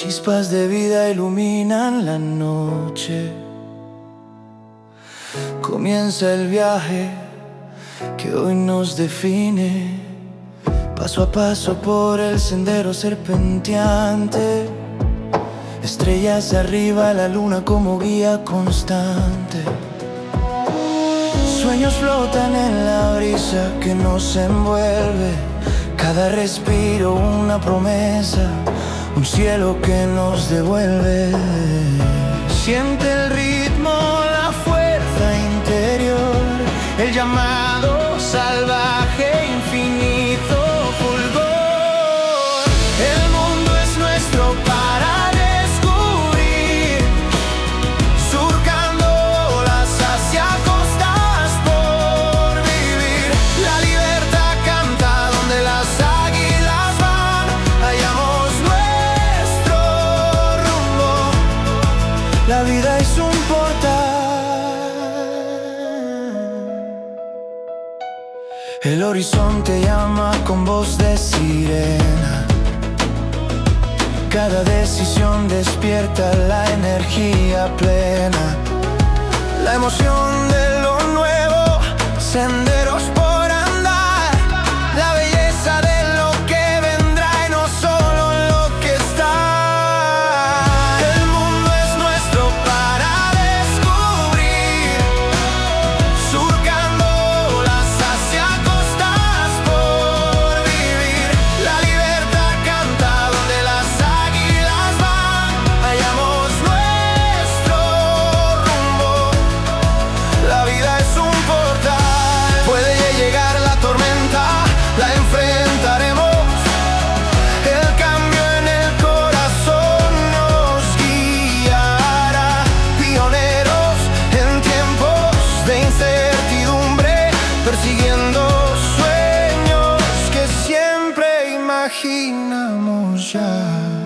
Chispas de vida iluminan la noche. Comienza el viaje que hoy nos define, paso a paso por el sendero serpenteante. Estrellas arriba, la luna como guía constante. Sueños flotan en la brisa que nos envuelve. Cada respiro una promesa, un cielo que nos devuelve. Siente el ritmo, la fuerza interior, el llamado salvaje, infinito fulgor. El mundo es nuestro para descubrir, surcando las hacia costas por vivir. La libertad canta donde las águilas van, hallamos nuestro rumbo. La vida es un portal. El horizonte llama con voz de sirena. Cada decisión despierta la energía plena, la emoción de lo nuevo, senderos por andar, la belleza de lo que vendrá y no solo lo que está. El mundo es nuestro para descubrir, surcando las hacia costas por vivir. La libertad canta donde las águilas van, hallamos nuestro rumbo. La vida es un portal. Puede llegar la tormenta, la enfrentaremos. El cambio en el corazón nos guiará. Pioneros en tiempos de incertidumbre, persiguiendo sueños que siempre imaginamos ya.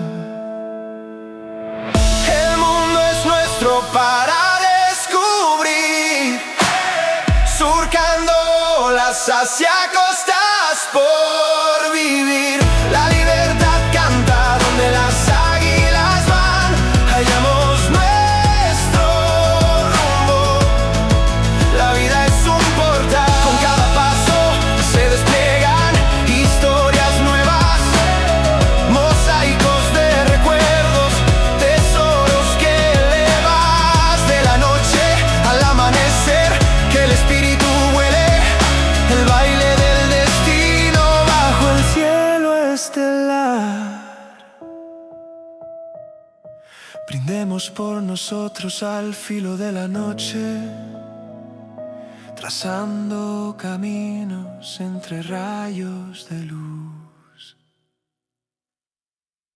El mundo es nuestro para descubrir, surcando las hacia costas por vivir. La libertad canta donde las águilas van, hallamos nuestro rumbo. La vida es un portal. Con cada paso se despliegan historias nuevas, mosaicos de recuerdos, tesoros que elevas. De la noche al amanecer, que el espíritu vuele, el baile del destino bajo el cielo estelar. Brindemos por nosotros al filo de la noche, trazando caminos entre rayos de luz.